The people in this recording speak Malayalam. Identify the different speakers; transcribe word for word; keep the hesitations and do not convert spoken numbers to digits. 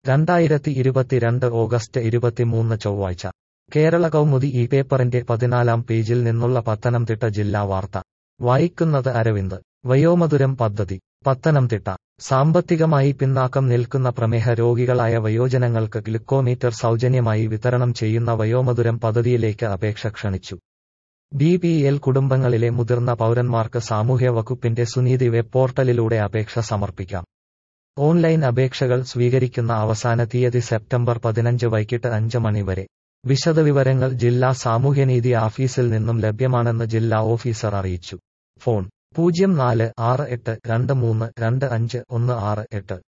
Speaker 1: രണ്ടായിരത്തി ഇരുപത്തിരണ്ട് ഓഗസ്റ്റ് ഇരുപത്തിമൂന്ന് ചൊവ്വാഴ്ച കേരള കൗമുദി ഈ പേപ്പറിന്റെ പതിനാലാം പേജിൽ നിന്നുള്ള പത്തനംതിട്ട ജില്ലാ വാർത്ത വായിക്കുന്നത് അരവിന്ദ്. വയോമധുരം പദ്ധതി പത്തനംതിട്ട. സാമ്പത്തികമായി പിന്നാക്കം നിൽക്കുന്ന പ്രമേഹ രോഗികളായ വയോജനങ്ങൾക്ക് ഗ്ലുക്കോമീറ്റർ സൗജന്യമായി വിതരണം ചെയ്യുന്ന വയോമധുരം പദ്ധതിയിലേക്ക് അപേക്ഷ ക്ഷണിച്ചു. ബി പി എൽ കുടുംബങ്ങളിലെ മുതിർന്ന പൗരന്മാർക്ക് സാമൂഹ്യ വകുപ്പിന്റെ സുനീതി വെബ് പോർട്ടലിലൂടെ അപേക്ഷ സമർപ്പിക്കാം. ഓൺലൈൻ അപേക്ഷകൾ സ്വീകരിക്കുന്ന അവസാന തീയതി സെപ്റ്റംബർ പതിനഞ്ച് വൈകിട്ട് അഞ്ച് മണി വരെ. വിശദവിവരങ്ങൾ ജില്ലാ സാമൂഹ്യനീതി ഓഫീസിൽ നിന്നും ലഭ്യമാണെന്ന് ജില്ലാ ഓഫീസർ അറിയിച്ചു. ഫോൺ പൂജ്യം നാല് ആറ് എട്ട് രണ്ട് മൂന്ന് രണ്ട് അഞ്ച് ഒന്ന് ആറ് എട്ട്.